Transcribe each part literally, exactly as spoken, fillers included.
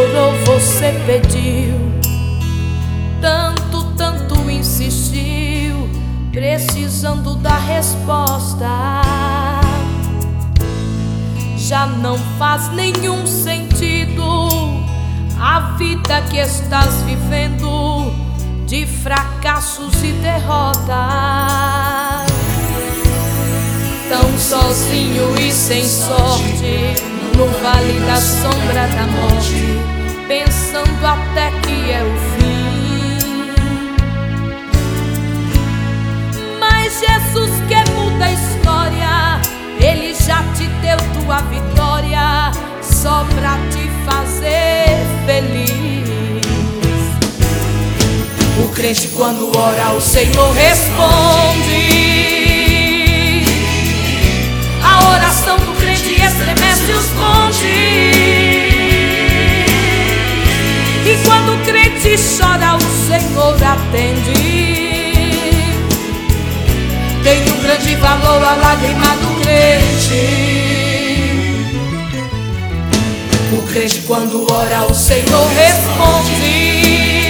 orou, você pediu, tanto, tanto insistiu, precisando da resposta. Já não faz nenhum sentido a vida que estás vivendo, de fracassos e derrotas. Tão sozinho e sem sorte, no vale da sombra da morte, pensando até que é o fim. Mas Jesus que muda a história, Ele já te deu tua vitória, só pra te fazer feliz. O crente quando ora, o Senhor responde. A oração do crente estremece os montes. E quando o crente chora, o Senhor atende. Tem um grande valor a lágrima do crente. O crente quando ora, o Senhor responde.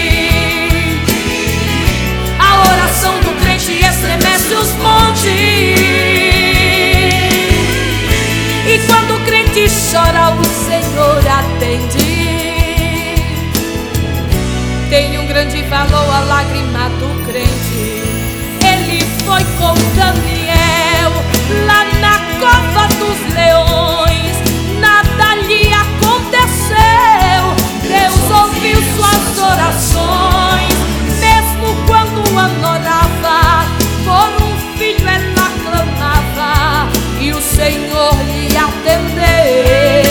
A oração do crente estremece os montes. E quando o crente chora, o Senhor atende. Tem um grande valor a lágrima do crente. Ele foi com Daniel lá na cova dos leões, nada lhe aconteceu. Deus ouviu suas orações, mesmo quando adorava, por um filho ela clamava, e o Senhor lhe atendeu.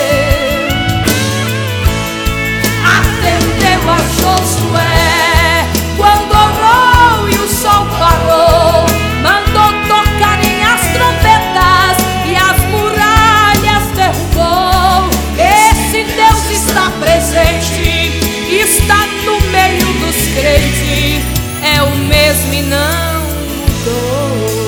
Atendeu a Josué quando orou e o sol parou, mandou tocarem as trompetas e as muralhas derrubou. Esse Deus está presente, está no meio dos crentes, é o mesmo e não mudou.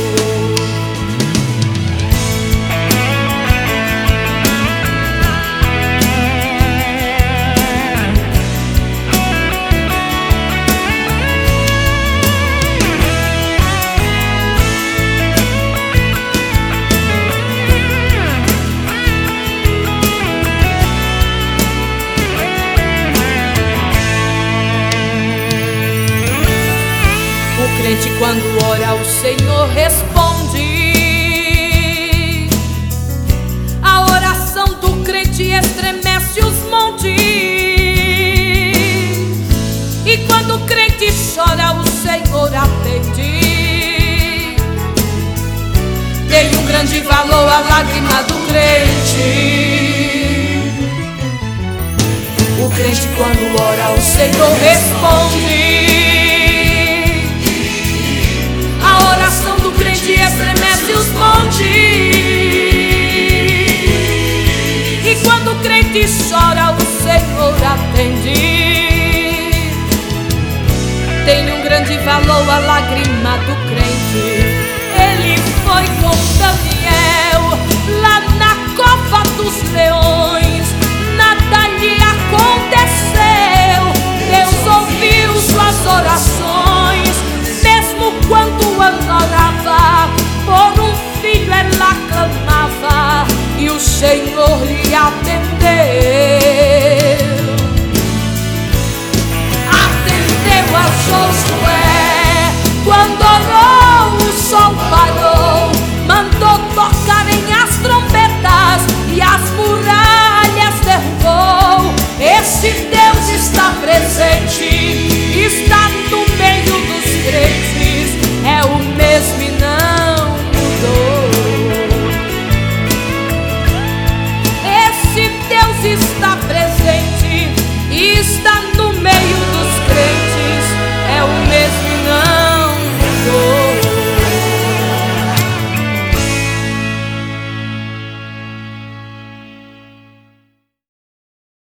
O crente quando ora, o Senhor responde. A oração do crente estremece os montes. E quando o crente chora, o Senhor atende. Tem um grande valor a lágrima do crente. O crente quando ora, o Senhor responde. A oração do crente estremece os montes. E quando o crente chora, o Senhor atende. Tem um grande valor a lágrima do